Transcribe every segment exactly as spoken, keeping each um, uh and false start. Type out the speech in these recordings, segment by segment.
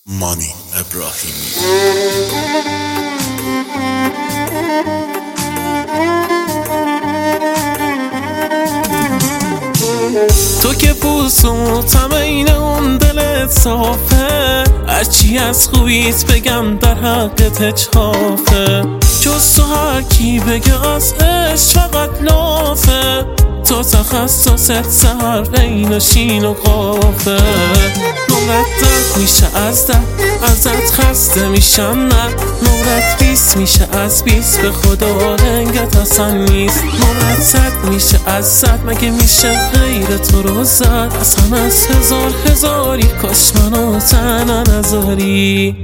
مانی ابراهیمی. تو که پوسوتم این اون دلت صافه، هرچی از خوبیت بگم در حقت چافه. جز تو هر کی بگه از عشق فقط لافه، تو تخصصت سهر بین و شین و قافه. نمرت ده میشه از ده، ازت خسته میشم نه. نمرت بیست میشه از بیست، به خدا رنگت اصلا نیست. نمرت صد میشه از صد، مگه میشه غیر تو رو زد؟ اصلا از هزار هزاری، کاش منو تنها نذاری.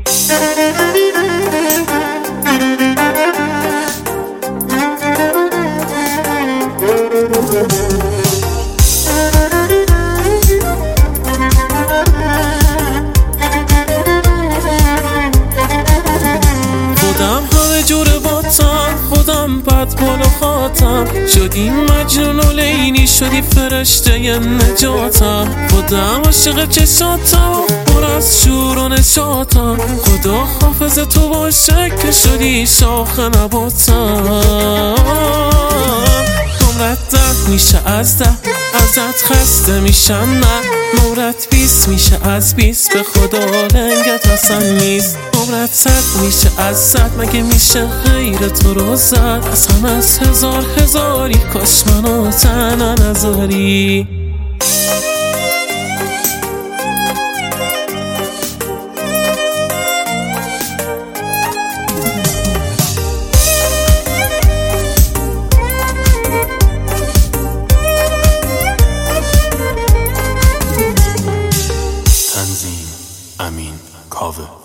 خودم همه جور باتم، خودم بد بال و خاتم. شدی مجنون و لیلی، شدی فرشته نجاتم. خودم عاشق چشاتم، پر از شور و نشاتم. خدا حافظ تو باشه که شدی شاخ نباتم. نمرت ده میشه از ده، ازت خسته میشم نه. نمرت بیست میشه از بیست، به خدا رنگت اصلا نیست. نمرت صد میشه از صد، مگه میشه غیر تو رو زد؟ اصلا از هزار هزاری، کاش منو تنها نذاری. تنظیم امین کاوه.